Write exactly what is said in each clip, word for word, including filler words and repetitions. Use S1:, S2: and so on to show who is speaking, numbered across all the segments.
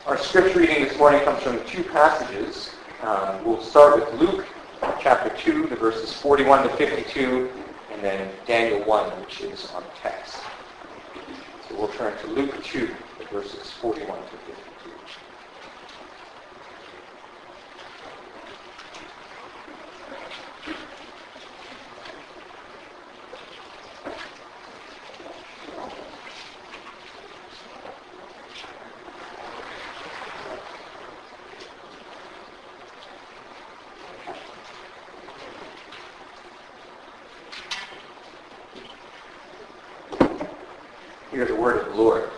S1: Our scripture reading this morning comes from two passages. Um, we'll start with Luke chapter two, the verses forty-one to fifty-two, and then Daniel one, which is on the text. So we'll turn to Luke two, the verses forty-one to fifty-two. Hear the word of the Lord.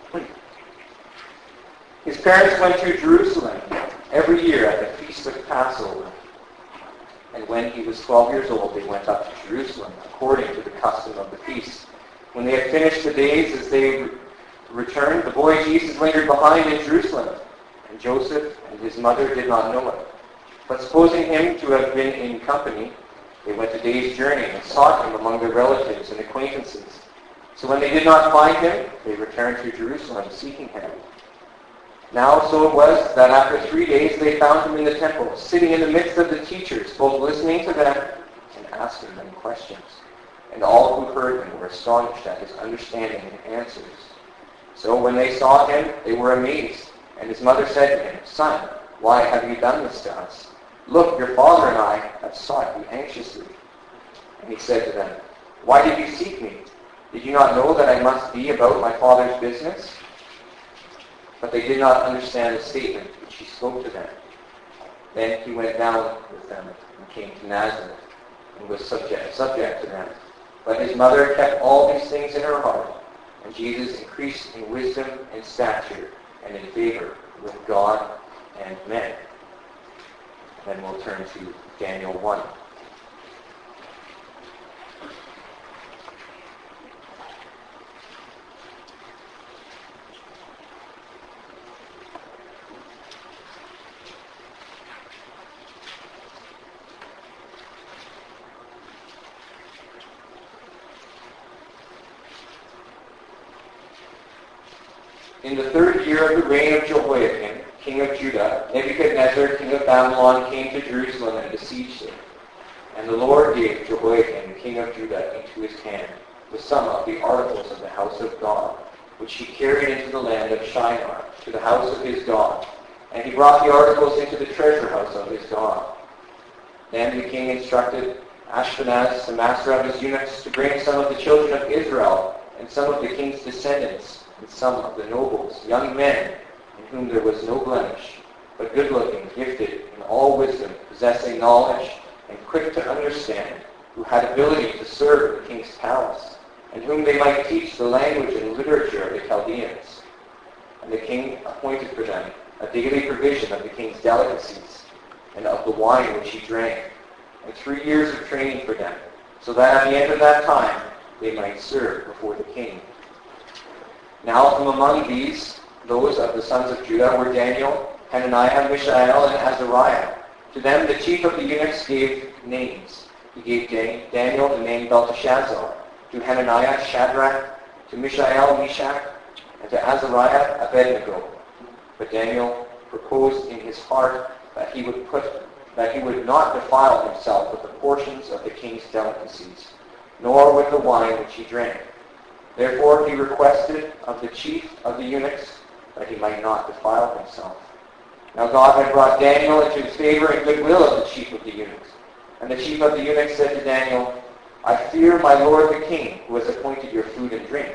S1: His parents went to Jerusalem every year at the feast of Passover. And when he was twelve years old, they went up to Jerusalem, according to the custom of the feast. When they had finished the days as they re- returned, the boy Jesus lingered behind in Jerusalem, and Joseph and his mother did not know it. But supposing him to have been in company, they went a day's journey and sought him among their relatives and acquaintances. So when they did not find him, they returned to Jerusalem, seeking him. Now so it was that after three days they found him in the temple, sitting in the midst of the teachers, both listening to them and asking them questions. And all who heard him were astonished at his understanding and answers. So when they saw him, they were amazed. And his mother said to him, "Son, why have you done this to us? Look, your father and I have sought you anxiously." And he said to them, "Why did you seek me? Did you not know that I must be about my Father's business?" But they did not understand the statement which he spoke to them. Then he went down with them and came to Nazareth and was subject, subject to them. But his mother kept all these things in her heart, and Jesus increased in wisdom and stature and in favor with God and men. Then we'll turn to Daniel one. In the third year of the reign of Jehoiakim, king of Judah, Nebuchadnezzar, king of Babylon, came to Jerusalem and besieged it. And the Lord gave Jehoiakim, king of Judah, into his hand, with some of the articles of the house of God, which he carried into the land of Shinar, to the house of his God. And he brought the articles into the treasure house of his God. Then the king instructed Ashpenaz, the master of his eunuchs, to bring some of the children of Israel and some of the king's descendants, and some of the nobles, young men, in whom there was no blemish, but good-looking, gifted in all wisdom, possessing knowledge, and quick to understand, who had ability to serve the king's palace, and whom they might teach the language and literature of the Chaldeans. And the king appointed for them a daily provision of the king's delicacies, and of the wine which he drank, and three years of training for them, so that at the end of that time they might serve before the king. Now from among these, those of the sons of Judah were Daniel, Hananiah, Mishael, and Azariah. To them the chief of the eunuchs gave names. He gave Daniel the name Belteshazzar, to Hananiah Shadrach, to Mishael Meshach, and to Azariah Abednego. But Daniel proposed in his heart that he would put that he would not defile himself with the portions of the king's delicacies, nor with the wine which he drank. Therefore he requested of the chief of the eunuchs that he might not defile himself. Now God had brought Daniel into his favor and goodwill of the chief of the eunuchs. And the chief of the eunuchs said to Daniel, "I fear my lord the king, who has appointed your food and drink.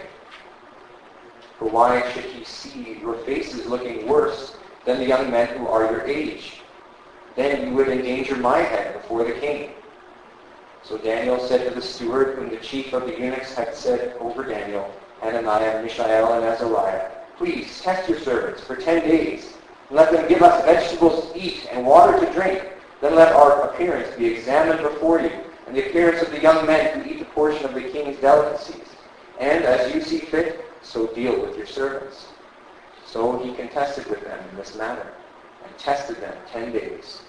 S1: For why should he see your faces looking worse than the young men who are your age? Then you would endanger my head before the king." So Daniel said to the steward, whom the chief of the eunuchs had set over Daniel, Hananiah, Mishael, and Azariah, "Please test your servants for ten days, and let them give us vegetables to eat and water to drink. Then let our appearance be examined before you, and the appearance of the young men who eat a portion of the king's delicacies. And as you see fit, so deal with your servants." So he contested with them in this manner, and tested them ten days.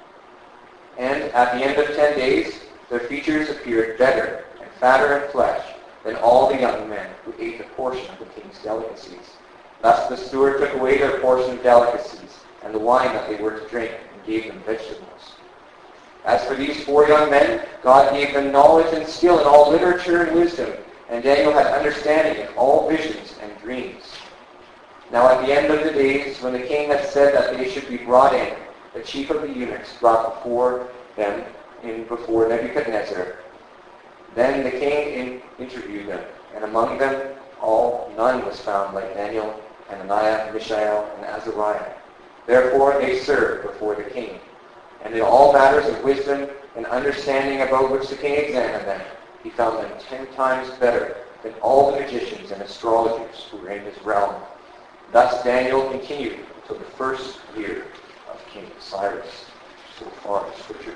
S1: And at the end of ten days, their features appeared better and fatter in flesh than all the young men who ate a portion of the king's delicacies. Thus the steward took away their portion of delicacies and the wine that they were to drink, and gave them vegetables. As for these four young men, God gave them knowledge and skill in all literature and wisdom, and Daniel had understanding in all visions and dreams. Now at the end of the days, when the king had said that they should be brought in, the chief of the eunuchs brought before them in before Nebuchadnezzar. Then the king in, interviewed them, and among them all none was found like Daniel, Hananiah, Mishael, and Azariah. Therefore they served before the king. And in all matters of wisdom and understanding about which the king examined them, he found them ten times better than all the magicians and astrologers who were in his realm. Thus Daniel continued until the first year of King Cyrus. So far as Scripture.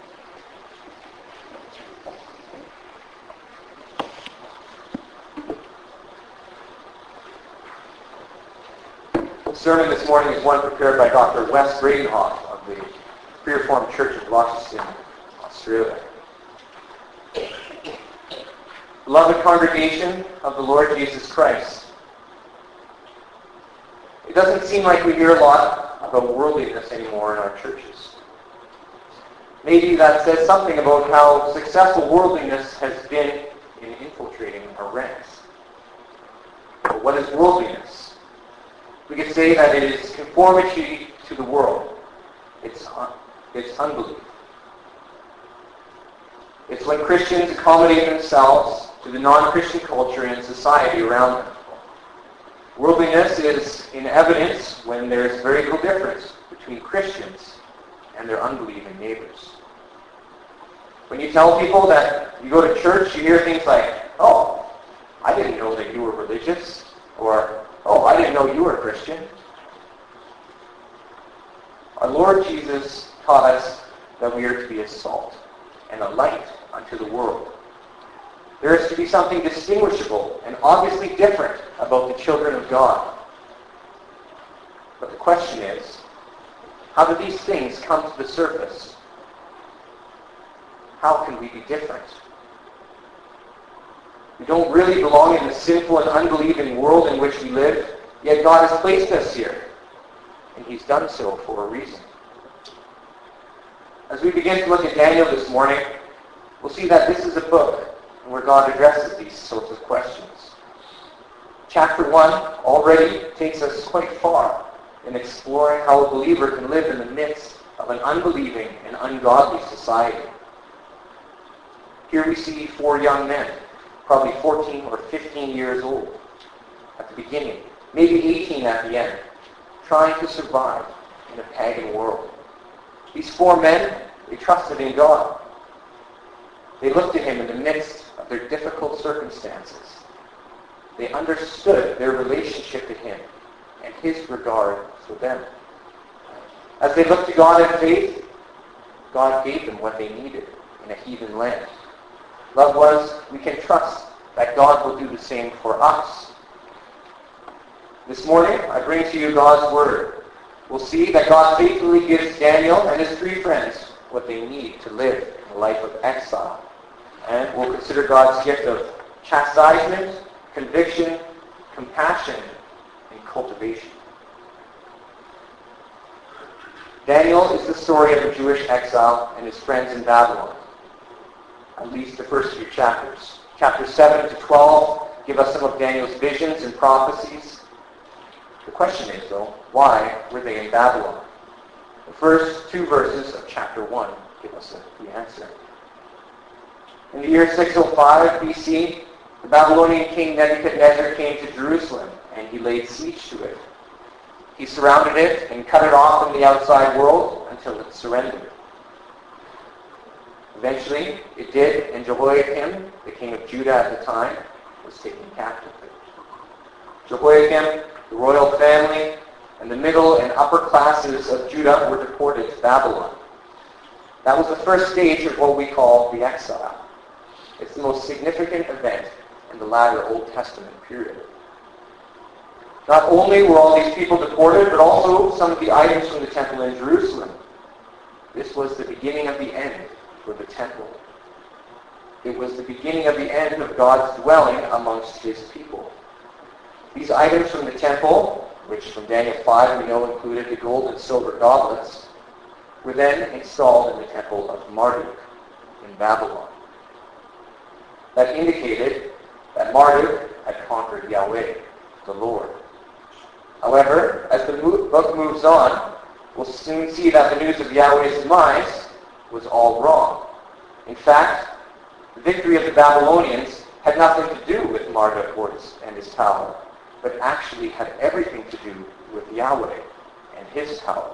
S1: The sermon this morning is one prepared by Doctor Wes Bradenhoff of the Reformed Church of Launceston, Australia. Beloved congregation of the Lord Jesus Christ, it doesn't seem like we hear a lot about worldliness anymore in our churches. Maybe that says something about how successful worldliness has been in infiltrating our ranks. But what is worldliness? We could say that it is conformity to the world. It's, it's unbelief. It's when Christians accommodate themselves to the non-Christian culture and society around them. Worldliness is in evidence when there is very little difference between Christians and their unbelieving neighbors. When you tell people that you go to church, you hear things like, "Oh, I didn't know that you were religious," or "Oh, I didn't know you were a Christian." Our Lord Jesus taught us that we are to be a salt and a light unto the world. There is to be something distinguishable and obviously different about the children of God. But the question is, how do these things come to the surface? How can we be different? We don't really belong in the sinful and unbelieving world in which we live, yet God has placed us here, and He's done so for a reason. As we begin to look at Daniel this morning, we'll see that this is a book where God addresses these sorts of questions. Chapter one already takes us quite far in exploring how a believer can live in the midst of an unbelieving and ungodly society. Here we see four young men, probably fourteen or fifteen years old at the beginning, maybe eighteen at the end, trying to survive in a pagan world. These four men, they trusted in God. They looked at Him in the midst of their difficult circumstances. They understood their relationship to Him and His regard for them. As they looked to God in faith, God gave them what they needed in a heathen land. Loved ones, we can trust that God will do the same for us. This morning, I bring to you God's Word. We'll see that God faithfully gives Daniel and his three friends what they need to live in a life of exile. And we'll consider God's gift of chastisement, conviction, compassion, and cultivation. Daniel is the story of a Jewish exile and his friends in Babylon. At least the first few chapters. Chapters seven to twelve give us some of Daniel's visions and prophecies. The question is, though, why were they in Babylon? The first two verses of chapter one give us the answer. In the year six oh five B C, the Babylonian king Nebuchadnezzar came to Jerusalem, and he laid siege to it. He surrounded it and cut it off from the outside world until it surrendered. Eventually, it did, and Jehoiakim, the king of Judah at the time, was taken captive. Jehoiakim, the royal family, and the middle and upper classes of Judah were deported to Babylon. That was the first stage of what we call the exile. It's the most significant event in the latter Old Testament period. Not only were all these people deported, but also some of the items from the temple in Jerusalem. This was the beginning of the end for the temple. It was the beginning of the end of God's dwelling amongst His people. These items from the temple, which from Daniel five we know included the gold and silver goblets, were then installed in the temple of Marduk in Babylon. That indicated that Marduk had conquered Yahweh, the Lord. However, as the book moves on, we'll soon see that the news of Yahweh's demise was all wrong. In fact, the victory of the Babylonians had nothing to do with Marduk and his power, but actually had everything to do with Yahweh and his power.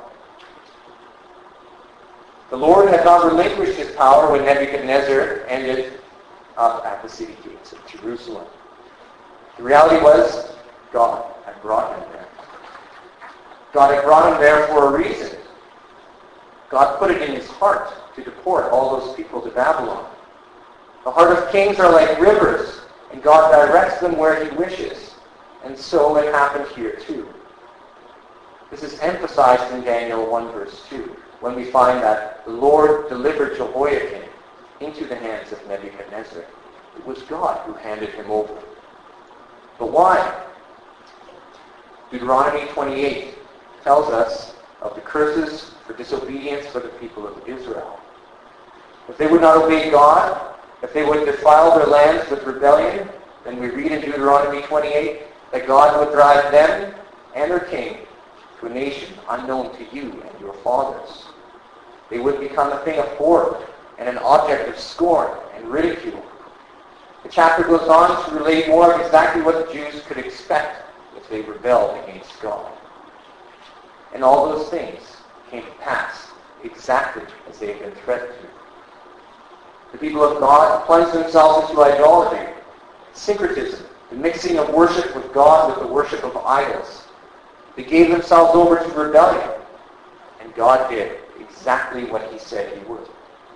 S1: The Lord had not relinquished his power when Nebuchadnezzar ended up at the city gates of Jerusalem. The reality was, God had brought him there. God had brought him there for a reason. God put it in his heart to deport all those people to Babylon. The heart of kings are like rivers, and God directs them where he wishes. And so it happened here too. This is emphasized in Daniel one verse two, when we find that the Lord delivered Jehoiakim into the hands of Nebuchadnezzar. It was God who handed him over. But why? Deuteronomy twenty-eight tells us of the curses for disobedience for the people of Israel. If they would not obey God, if they would defile their lands with rebellion, then we read in Deuteronomy twenty-eight that God would drive them and their king to a nation unknown to you and your fathers. They would become a thing of horror and an object of scorn and ridicule. The chapter goes on to relate more of exactly what the Jews could expect if they rebelled against God. And all those things came to pass exactly as they had been threatened to. The people of God plunged themselves into idolatry, syncretism, the mixing of worship with God with the worship of idols. They gave themselves over to rebellion, and God did exactly what he said he would.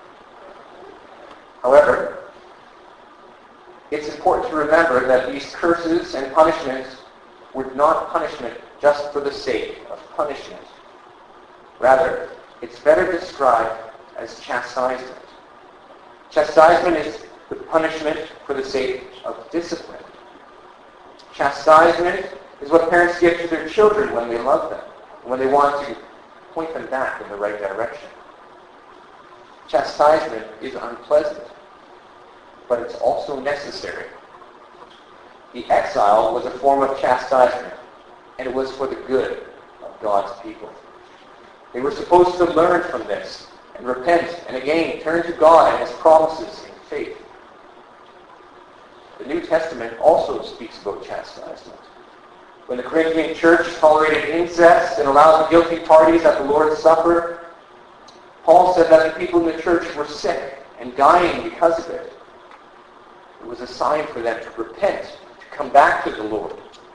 S1: However, it's important to remember that these curses and punishments were not punishment just for the sake of punishment. Rather, it's better described as chastisement. Chastisement is the punishment for the sake of discipline. Chastisement is what parents give to their children when they love them, when they want to point them back in the right direction. Chastisement is unpleasant, but it's also necessary. The exile was a form of chastisement, and it was for the good of God's people. They were supposed to learn from this and repent and again turn to God and his promises in faith. The New Testament also speaks about chastisement. When the Corinthian church tolerated incest and allowed the guilty parties at the Lord's Supper, Paul said that the people in the church were sick and dying because of it. It was a sign for them to repent, to come back to the Lord.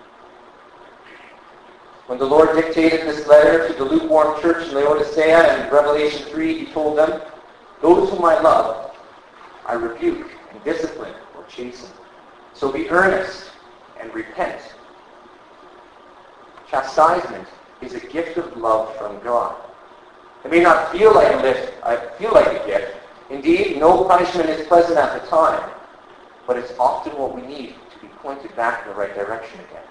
S1: When the Lord dictated this letter to the lukewarm church in Laodicea in Revelation three, he told them, "Those whom I love, I rebuke and discipline or chasten. So be earnest and repent." Chastisement is a gift of love from God. It may not feel like a lift, I feel like a gift. Indeed, no punishment is pleasant at the time, but it's often what we need to be pointed back in the right direction again.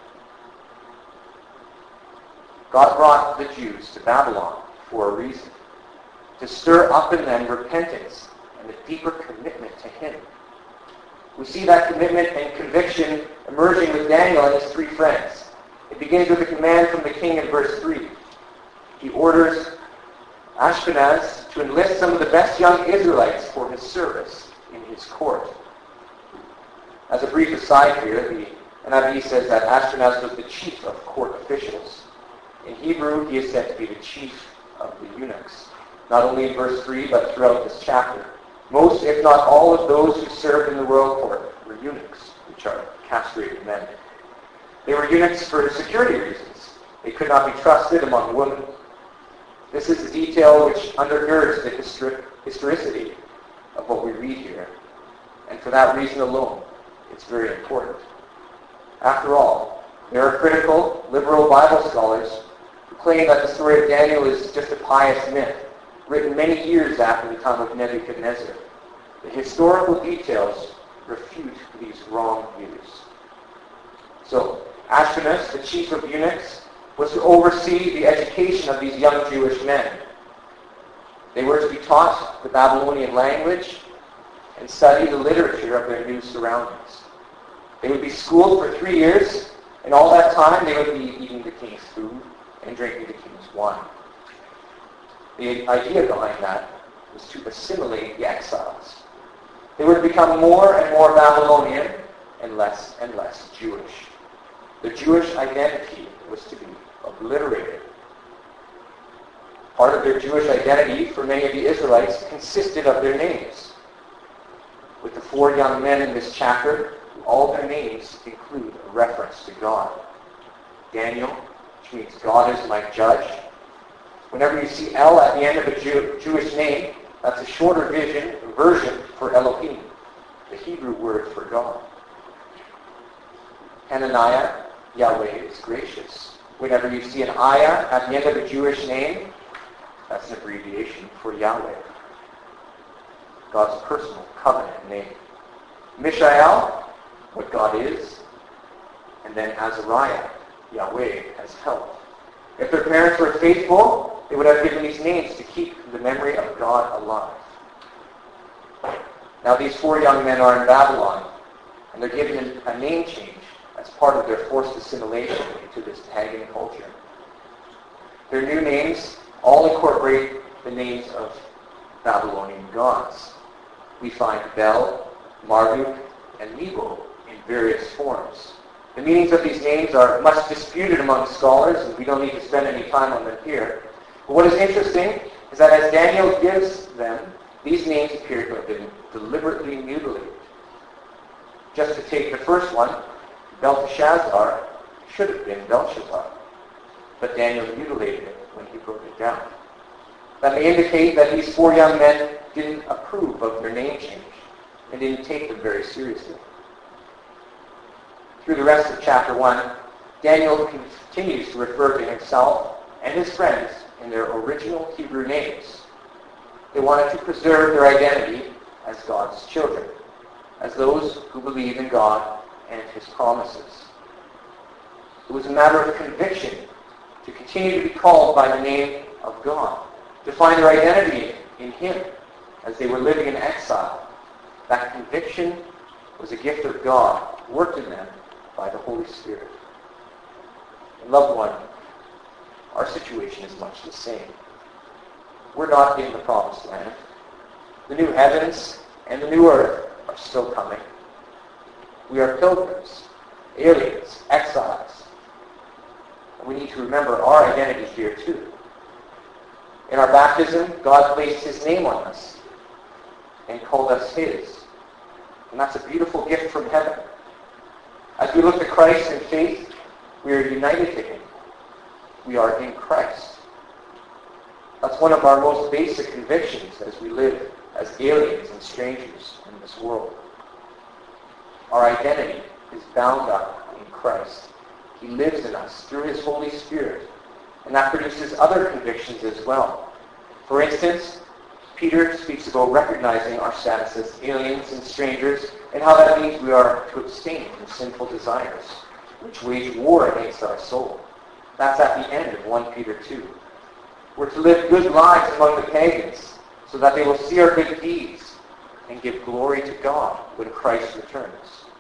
S1: God brought the Jews to Babylon for a reason, to stir up in them repentance and a deeper commitment to him. We see that commitment and conviction emerging with Daniel and his three friends. It begins with a command from the king in verse three. He orders Ashpenaz to enlist some of the best young Israelites for his service in his court. As a brief aside here, the N I V says that Ashpenaz was the chief of court officials. In Hebrew, he is said to be the chief of the eunuchs, not only in verse three, but throughout this chapter. Most, if not all, of those who served in the royal court were eunuchs, which are castrated men. They were eunuchs for security reasons. They could not be trusted among women. This is a detail which undergirds the histori- historicity of what we read here. And for that reason alone, it's very important. After all, there are critical, liberal Bible scholars who claim that the story of Daniel is just a pious myth, written many years after the time of Nebuchadnezzar. The historical details refute these wrong views. So, Ashpenaz, the chief of eunuchs, was to oversee the education of these young Jewish men. They were to be taught the Babylonian language and study the literature of their new surroundings. They would be schooled for three years, and all that time they would be eating the king's food and drinking the king's wine. The idea behind that was to assimilate the exiles. They would become more and more Babylonian and less and less Jewish. The Jewish identity was to be obliterated. Part of their Jewish identity for many of the Israelites consisted of their names. With the four young men in this chapter, all their names include a reference to God. Daniel, which means God is my judge. Whenever you see El at the end of a Jew, Jewish name, that's a shorter vision, version for Elohim, the Hebrew word for God. Hananiah, Yahweh is gracious. Whenever you see an Ayah at the end of a Jewish name, that's an abbreviation for Yahweh, God's personal covenant name. Mishael, what God is, and then Azariah, Yahweh has helped. If their parents were faithful, they would have given these names to keep the memory of God alive. Now these four young men are in Babylon, and they're given a name change as part of their forced assimilation into this pagan culture. Their new names all incorporate the names of Babylonian gods. We find Bel, Marduk, and Nebo in various forms. The meanings of these names are much disputed among scholars, and we don't need to spend any time on them here. But what is interesting is that as Daniel gives them, these names appear to have been deliberately mutilated. Just to take the first one, Belteshazzar should have been Belshazzar, but Daniel mutilated it when he broke it down. That may indicate that these four young men didn't approve of their name change and didn't take them very seriously. Through the rest of chapter one, Daniel continues to refer to himself and his friends in their original Hebrew names. They wanted to preserve their identity as God's children, as those who believe in God and his promises. It was a matter of conviction to continue to be called by the name of God, to find their identity in him as they were living in exile. That conviction was a gift of God, worked in them by the Holy Spirit. And loved one, our situation is much the same. We're not in the promised land. The new heavens and the new earth are still coming. We are pilgrims, aliens, exiles. And we need to remember our identity here too. In our baptism, God placed his name on us and called us his. And that's a beautiful gift from heaven. As we look to Christ in faith, we are united to him. We are in Christ. That's one of our most basic convictions as we live as aliens and strangers in this world. Our identity is bound up in Christ. He lives in us through his Holy Spirit, and that produces other convictions as well. For instance, Peter speaks about recognizing our status as aliens and strangers, and how that means we are to abstain from sinful desires, which wage war against our soul. That's at the end of First Peter two. We're to live good lives among the pagans, so that they will see our good deeds and give glory to God when Christ returns.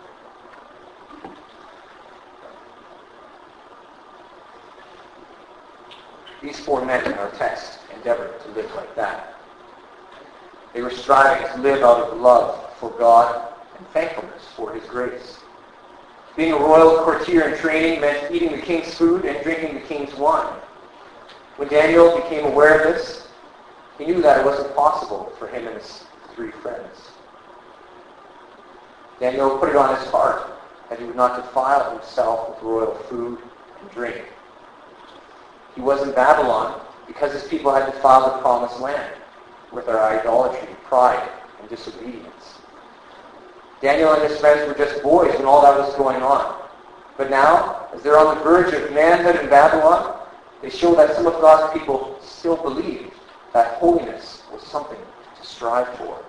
S1: These four men in our text endeavored to live like that. They were striving to live out of love for God and thankfulness for his grace. Being a royal courtier in training meant eating the king's food and drinking the king's wine. When Daniel became aware of this, he knew that it wasn't possible for him and his three friends. Daniel put it on his heart that he would not defile himself with royal food and drink. He was in Babylon because his people had defiled the promised land with their idolatry, pride, and disobedience. Daniel and his friends were just boys when all that was going on. But now, as they're on the verge of manhood in Babylon, they show that some of God's people still believed that holiness was something to strive for.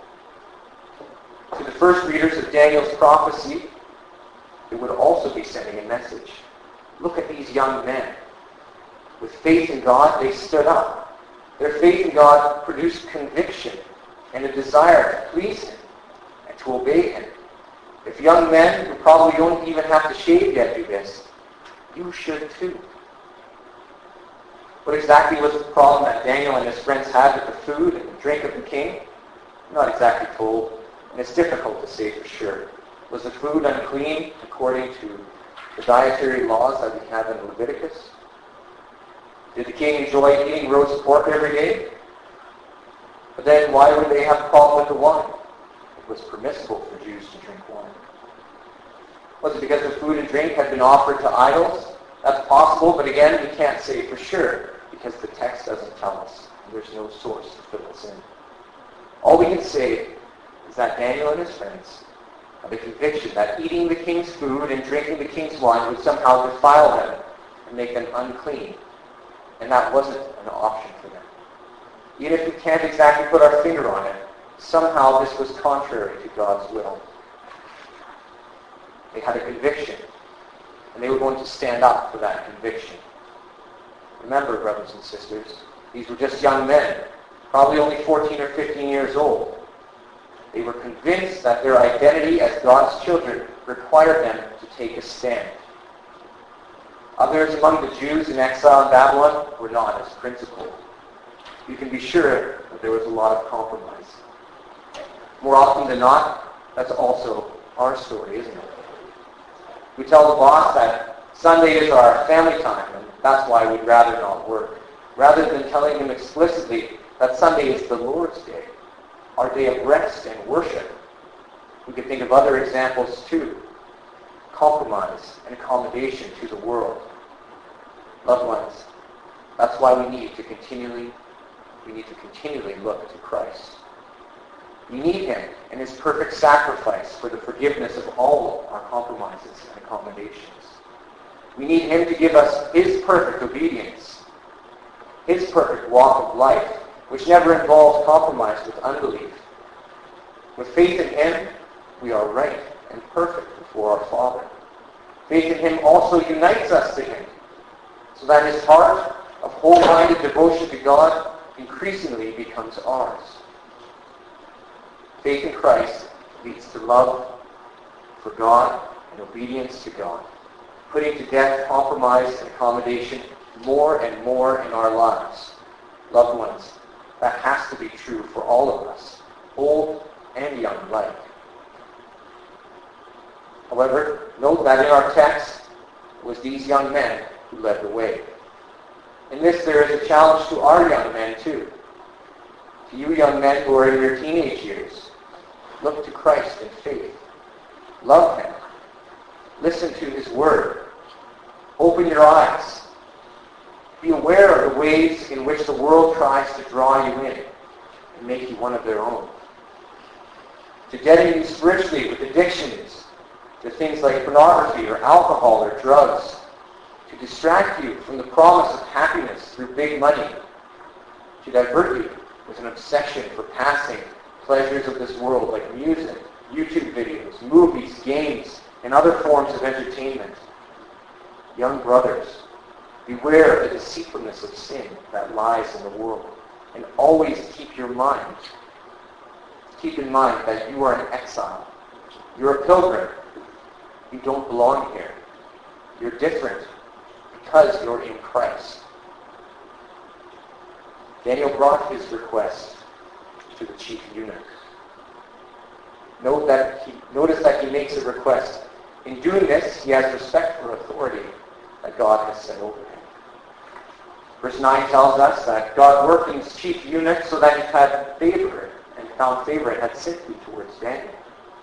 S1: To the first readers of Daniel's prophecy, it would also be sending a message. Look at these young men. With faith in God, they stood up. Their faith in God produced conviction and a desire to please Him and to obey Him. If young men who probably don't even have to shave yet do this, you should too. What exactly was the problem that Daniel and his friends had with the food and the drink of the king? I'm not exactly told, and it's difficult to say for sure. Was the food unclean according to the dietary laws that we have in Leviticus? Did the king enjoy eating roast pork every day? But then why would they have a problem with the wine? It was permissible for Jews to drink wine. Was it because the food and drink had been offered to idols? That's possible, but again, we can't say for sure because the text doesn't tell us. And there's no source to fill us in. All we can say is that Daniel and his friends had the conviction that eating the king's food and drinking the king's wine would somehow defile them and make them unclean. And that wasn't an option for them. Even if we can't exactly put our finger on it, somehow this was contrary to God's will. They had a conviction, and they were going to stand up for that conviction. Remember, brothers and sisters, these were just young men, probably only fourteen or fifteen years old. They were convinced that their identity as God's children required them to take a stand. Others among the Jews in exile in Babylon were not as principled. You can be sure that there was a lot of compromise. More often than not, that's also our story, isn't it? We tell the boss that Sunday is our family time, and that's why we'd rather not work, rather than telling him explicitly that Sunday is the Lord's day, our day of rest and worship. We could think of other examples too. Compromise and accommodation to the world. Loved ones, that's why we need to continually, we need to continually look to Christ. We need Him and His perfect sacrifice for the forgiveness of all our compromises and accommodations. We need Him to give us His perfect obedience, His perfect walk of life, which never involves compromise with unbelief. With faith in Him, we are right and perfect before our Father. Faith in Him also unites us to Him, so that His heart of whole-minded devotion to God increasingly becomes ours. Faith in Christ leads to love for God and obedience to God, putting to death compromise and accommodation more and more in our lives. Loved ones, that has to be true for all of us, old and young alike. However, note that in our text, it was these young men who led the way. In this, there is a challenge to our young men, too. To you young men who are in your teenage years, look to Christ in faith. Love Him. Listen to His Word. Open your eyes. Be aware of the ways in which the world tries to draw you in and make you one of their own. To deaden you spiritually with addictions to things like pornography or alcohol or drugs. To distract you from the promise of happiness through big money. To divert you with an obsession for passing pleasures of this world like music, YouTube videos, movies, games, and other forms of entertainment. Young brothers, beware of the deceitfulness of sin that lies in the world, and always keep your mind. Keep in mind that you are an exile. You're a pilgrim. You don't belong here. You're different because you're in Christ. Daniel brought his request to the chief eunuch. Note that he, notice that he makes a request. In doing this, he has respect for authority that God has set over him. Verse nine tells us that God worked in his chief eunuch so that he had favor and found favor and had sympathy towards Daniel.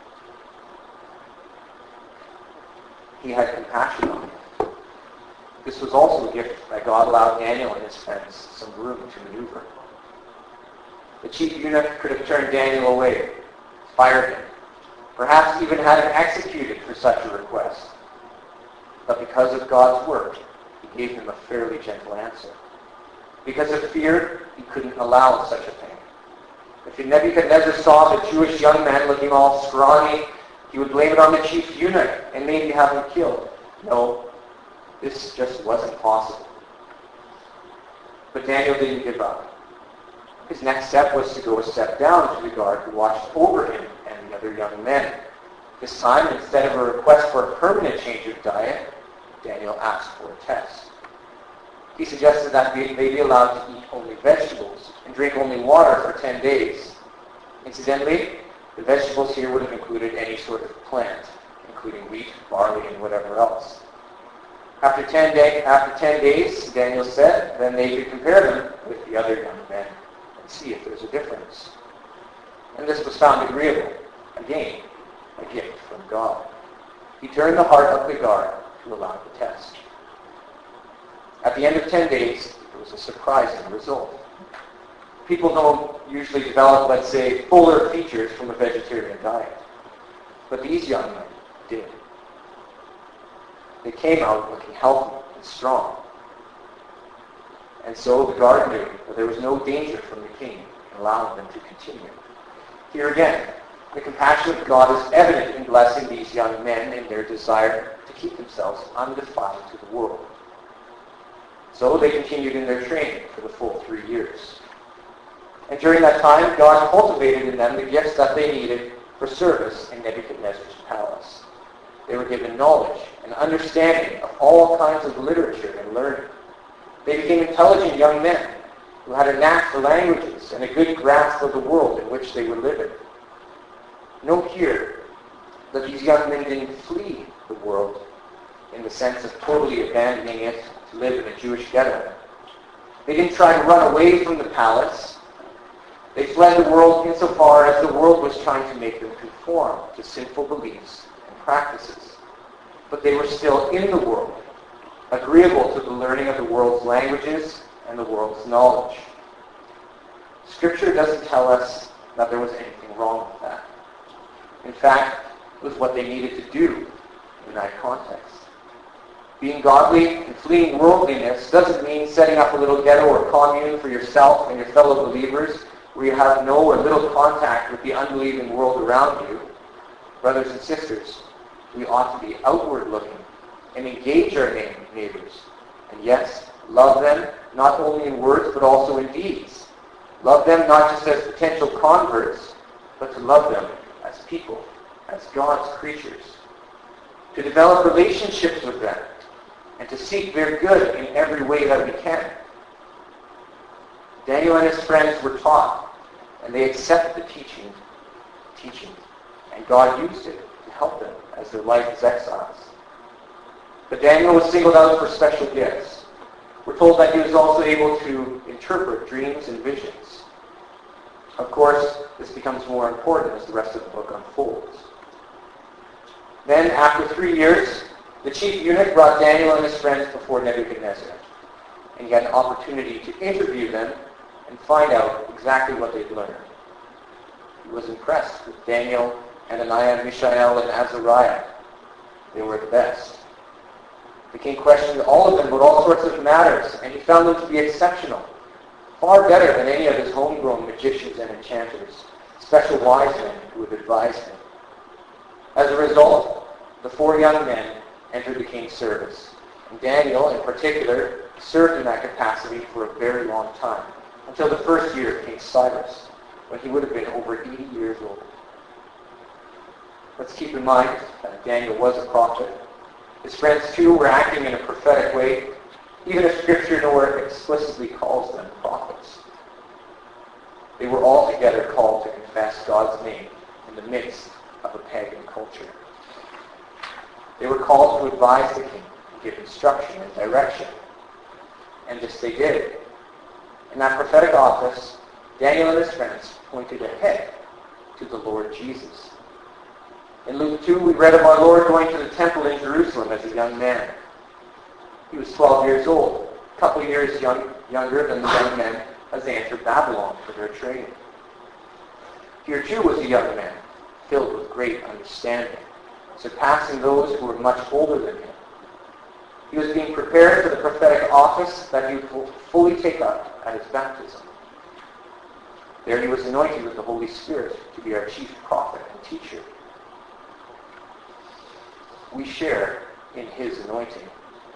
S1: He had compassion on him. This was also a gift that God allowed Daniel and his friends some room to maneuver. The chief eunuch could have turned Daniel away, fired him, perhaps even had him executed for such a request. But because of God's work, he gave him a fairly gentle answer. Because of fear, he couldn't allow such a thing. If Nebuchadnezzar saw the Jewish young man looking all scrawny, he would blame it on the chief eunuch and maybe have him killed. No, This just wasn't possible. But Daniel didn't give up. His next step was to go a step down to the guard who watched over him and the other young men. This time, instead of a request for a permanent change of diet, Daniel asked for a test. He suggested that they be allowed to eat only vegetables and drink only water for ten days. Incidentally, the vegetables here would have included any sort of plant, including wheat, barley, and whatever else. After ten, day, after ten days, Daniel said, then they could compare them with the other young men and see if there's a difference. And this was found agreeable. Again, a gift from God. He turned the heart of the guard to allow the test. At the end of ten days, it was a surprising result. People don't usually develop, let's say, fuller features from a vegetarian diet. But these young men did. They came out looking healthy and strong. And so the guard knew that there was no danger from the king in allowing them to continue. Here again, the compassion of God is evident in blessing these young men in their desire to keep themselves undefiled to the world. So they continued in their training for the full three years. And during that time, God cultivated in them the gifts that they needed for service in Nebuchadnezzar's palace. They were given knowledge and understanding of all kinds of literature and learning. They became intelligent young men who had a knack for languages and a good grasp of the world in which they were living. Note here that these young men didn't flee the world in the sense of totally abandoning it to live in a Jewish ghetto. They didn't try to run away from the palace. They fled the world insofar as the world was trying to make them conform to sinful beliefs and practices. But they were still in the world, agreeable to the learning of the world's languages and the world's knowledge. Scripture doesn't tell us that there was anything wrong with that. In fact, it was what they needed to do in that context. Being godly and fleeing worldliness doesn't mean setting up a little ghetto or commune for yourself and your fellow believers where you have no or little contact with the unbelieving world around you. Brothers and sisters, we ought to be outward looking and engage our neighbors. And yes, love them not only in words but also in deeds. Love them not just as potential converts, but to love them as people, as God's creatures. To develop relationships with them and to seek their good in every way that we can. Daniel and his friends were taught, and they accepted the teaching, teaching, and God used it to help them as their life as exiles. But Daniel was singled out for special gifts. We're told that he was also able to interpret dreams and visions. Of course, this becomes more important as the rest of the book unfolds. Then, after three years, the chief eunuch brought Daniel and his friends before Nebuchadnezzar, and he had an opportunity to interview them and find out exactly what they'd learned. He was impressed with Daniel, Hananiah, Mishael, and Azariah. They were the best. The king questioned all of them about all sorts of matters, and he found them to be exceptional, far better than any of his homegrown magicians and enchanters, special wise men who had advised him. As a result, the four young men entered the king's service, and Daniel, in particular, served in that capacity for a very long time, until the first year of King Cyrus, when he would have been over eighty years old. Let's keep in mind that Daniel was a prophet. His friends, too, were acting in a prophetic way, even if Scripture nowhere explicitly calls them prophets. They were all together called to confess God's name in the midst of a pagan culture. They were called to advise the king and give instruction and direction. And this they did. In that prophetic office, Daniel and his friends pointed ahead to the Lord Jesus. In Luke two, we read of our Lord going to the temple in Jerusalem as a young man. He was twelve years old, a couple of years young, younger than the young men as they entered Babylon for their training. Here too was a young man, filled with great understanding, surpassing those who were much older than him. He was being prepared for the prophetic office that he would fully take up at his baptism. There he was anointed with the Holy Spirit to be our chief prophet and teacher. We share in his anointing.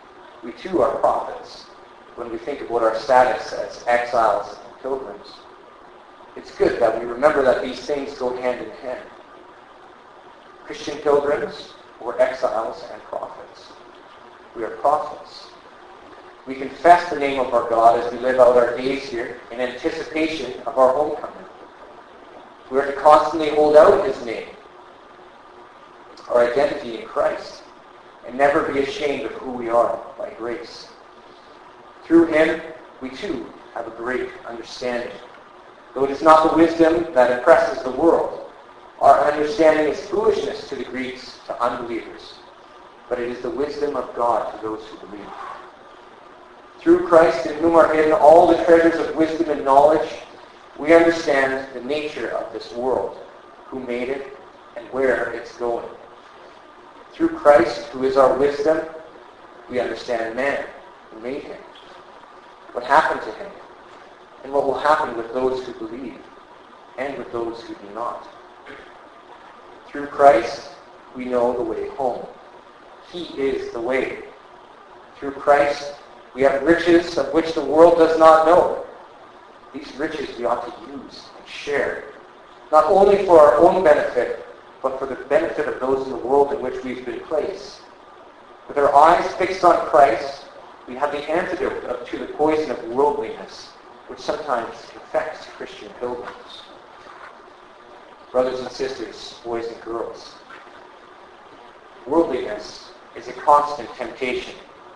S1: We too are prophets when we think about our status as exiles and pilgrims. It's good that we remember that these things go hand in hand. Christian pilgrims or exiles and prophets. We are prophets. We confess the name of our God as we live out our days here in anticipation of our homecoming. We are to constantly hold out his name, our identity in Christ, and never be ashamed of who we are by grace. Through him, we too have a great understanding. Though it is not the wisdom that impresses the world, our understanding is foolishness to the Greeks, to unbelievers, but it is the wisdom of God to those who believe. Through Christ, in whom are hidden all the treasures of wisdom and knowledge, we understand the nature of this world, who made it, and where it's going. Through Christ, who is our wisdom, we understand man, who made him, what happened to him, and what will happen with those who believe, and with those who do not. Through Christ, we know the way home. He is the way. Through Christ, we have riches of which the world does not know. These riches we ought to use and share, not only for our own benefit, but for the benefit of those in the world in which we've been placed. With our eyes fixed on Christ, we have the antidote to the poison of worldliness, which sometimes infects Christian pilgrims. Brothers and sisters, boys and girls, worldliness is a constant temptation.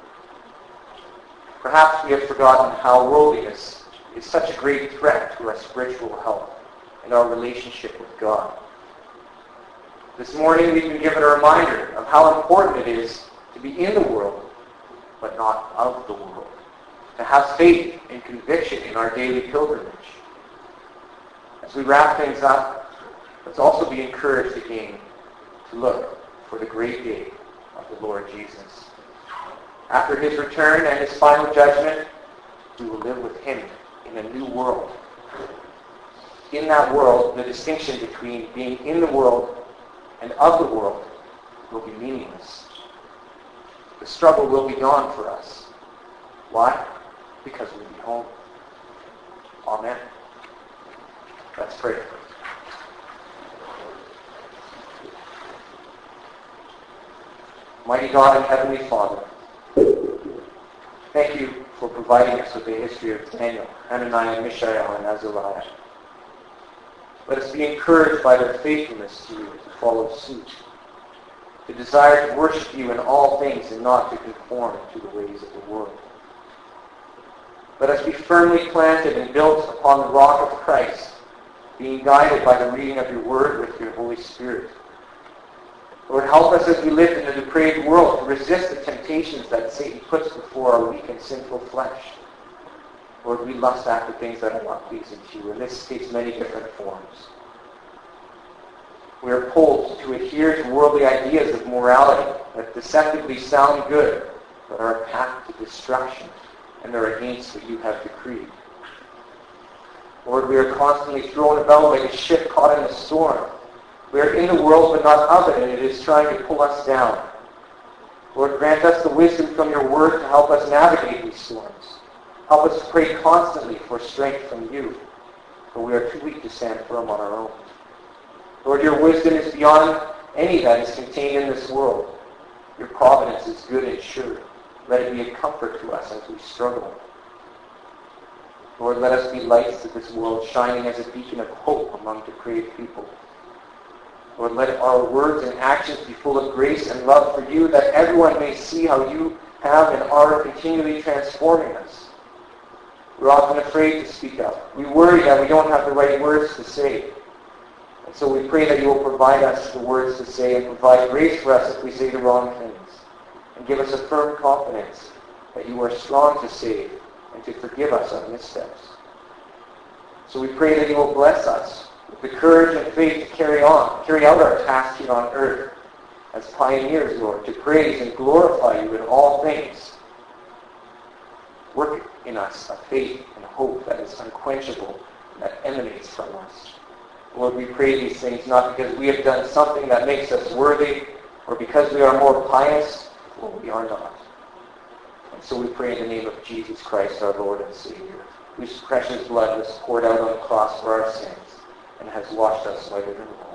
S1: Perhaps we have forgotten how worldliness is such a great threat to our spiritual health and our relationship with God. This morning we've been given a reminder of how important it is to be in the world, but not of the world. To have faith and conviction in our daily pilgrimage. As we wrap things up, let's also be encouraged again to look for the great day of the Lord Jesus. After his return and his final judgment, we will live with him in a new world. In that world, the distinction between being in the world and of the world will be meaningless. The struggle will be gone for us. Why? Because we'll be home. Amen. Let's pray. Mighty God and Heavenly Father, thank you for providing us with the history of Daniel, Hananiah, Mishael, and Azariah. Let us be encouraged by their faithfulness to you to follow suit, to desire to worship you in all things and not to conform to the ways of the world. Let us be firmly planted and built upon the rock of Christ, being guided by the reading of your word with your Holy Spirit. Lord, help us as we live in a depraved world to resist the temptations that Satan puts before our weak and sinful flesh. Lord, we lust after things that are not pleasing to you, and this takes many different forms. We are pulled to adhere to worldly ideas of morality that deceptively sound good, but are a path to destruction, and are against what you have decreed. Lord, we are constantly thrown about like a ship caught in a storm. We are in the world but not of it, and it is trying to pull us down. Lord, grant us the wisdom from your word to help us navigate these storms. Help us to pray constantly for strength from you, for we are too weak to stand firm on our own. Lord, your wisdom is beyond any that is contained in this world. Your providence is good and sure. Let it be a comfort to us as we struggle. Lord, let us be lights to this world, shining as a beacon of hope among depraved people. Lord, let our words and actions be full of grace and love for you, that everyone may see how you have and are continually transforming us. We're often afraid to speak up. We worry that we don't have the right words to say. And so we pray that you will provide us the words to say and provide grace for us if we say the wrong things. And give us a firm confidence that you are strong to save and to forgive us our missteps. So we pray that you will bless us with the courage and faith to carry on, carry out our task here on earth as pioneers, Lord, to praise and glorify you in all things. Work in us a faith and hope that is unquenchable and that emanates from us. Lord, we pray these things not because we have done something that makes us worthy or because we are more pious, for we are not. And so we pray in the name of Jesus Christ, our Lord and Savior, whose precious blood was poured out on the cross for our sins and has washed us whiter than wool.